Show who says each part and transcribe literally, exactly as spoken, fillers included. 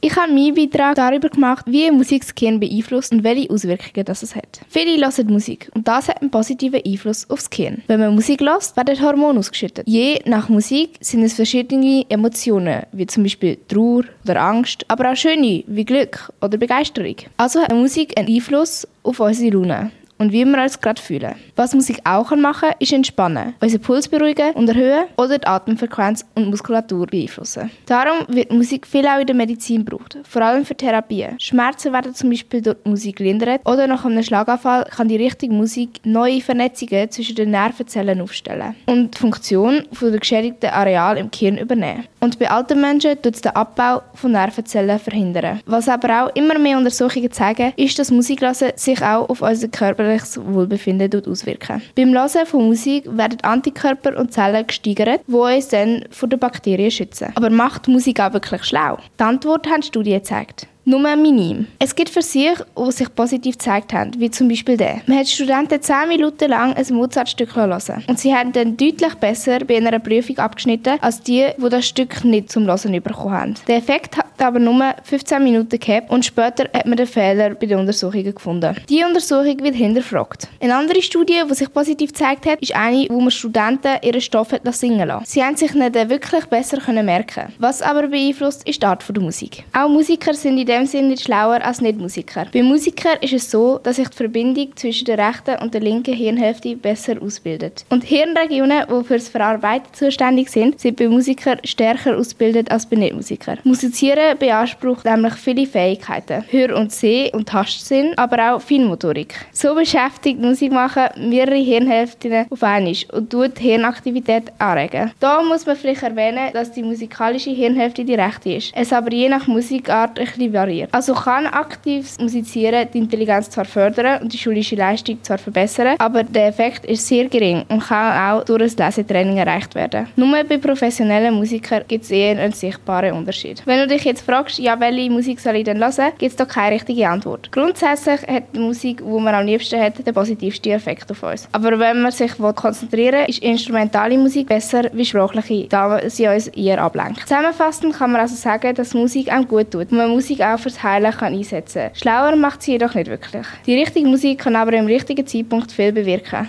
Speaker 1: Ich habe meinen Beitrag darüber gemacht, wie Musik das Gehirn beeinflusst und welche Auswirkungen das es hat. Viele hören Musik und das hat einen positiven Einfluss aufs Gehirn. Wenn man Musik hört, werden Hormone ausgeschüttet. Je nach Musik sind es verschiedene Emotionen, wie zum Beispiel Trauer oder Angst, aber auch schöne, wie Glück oder Begeisterung. Also hat Musik einen Einfluss auf unsere Laune und wie wir uns gerade fühlen. Was Musik auch machen kann, ist entspannen, unseren Puls beruhigen und erhöhen oder die Atemfrequenz und Muskulatur beeinflussen. Darum wird Musik viel auch in der Medizin gebraucht, vor allem für Therapien. Schmerzen werden zum Beispiel durch Musik gelindert oder nach einem Schlaganfall kann die richtige Musik neue Vernetzungen zwischen den Nervenzellen aufstellen und die Funktion der geschädigten Areale im Gehirn übernehmen. Und bei alten Menschen tut es den Abbau von Nervenzellen verhindern. Was aber auch immer mehr Untersuchungen zeigen, ist, dass Musikhören sich auch auf unser körperliches Wohlbefinden auswirken. Beim Hören von Musik werden Antikörper und Zellen gesteigert, die uns dann vor den Bakterien schützen. Aber macht Musik auch wirklich schlau? Die Antwort haben Studien gezeigt. Nur minim. Es gibt Versuche, die sich positiv gezeigt haben, wie zum Beispiel der. Man hat Studenten zehn Minuten lang ein Mozart-Stück hören und sie haben dann deutlich besser bei einer Prüfung abgeschnitten, als die, die das Stück nicht zum Hören bekommen haben. Der Effekt hat aber nur fünfzehn Minuten gehabt und später hat man den Fehler bei den Untersuchungen gefunden. Diese Untersuchung wird hinterfragt. Eine andere Studie, die sich positiv gezeigt hat, ist eine, wo man Studenten ihren Stoff hat singen lassen. Sie haben sich nicht wirklich besser merken. Was aber beeinflusst, ist die Art der Musik. Auch Musiker sind in dem Sinne nicht schlauer als Nicht-Musiker. Bei Musikern ist es so, dass sich die Verbindung zwischen der rechten und der linken Hirnhälfte besser ausbildet. Und Hirnregionen, die für das Verarbeiten zuständig sind, sind bei Musikern stärker ausgebildet als bei Nicht-Musikern. Musizieren beansprucht nämlich viele Fähigkeiten. Hör- und Seh- und Tastsinn, aber auch Feinmotorik. So beschäftigt Musikmachen mehrere Hirnhälften auf einmal und tut die Hirnaktivität anregen. Da muss man vielleicht erwähnen, dass die musikalische Hirnhälfte die rechte ist. Es aber je nach Musikart ein bisschen variiert. Also kann aktives Musizieren die Intelligenz zwar fördern und die schulische Leistung zwar verbessern, aber der Effekt ist sehr gering und kann auch durch ein Lesetraining erreicht werden. Nur bei professionellen Musikern gibt es eher einen sichtbaren Unterschied. Wenn du dich jetzt fragst, ja, welche Musik soll ich denn hören, gibt es da keine richtige Antwort. Grundsätzlich hat die Musik, die man am liebsten hat, den positivsten Effekt auf uns. Aber wenn man sich konzentrieren will, ist instrumentale Musik besser wie sprachliche, da sie uns eher ablenkt. Zusammenfassend kann man also sagen, dass Musik einem gut tut und man Musik auch fürs Heilen kann einsetzen kann. Schlauer macht sie jedoch nicht wirklich. Die richtige Musik kann aber im richtigen Zeitpunkt viel bewirken.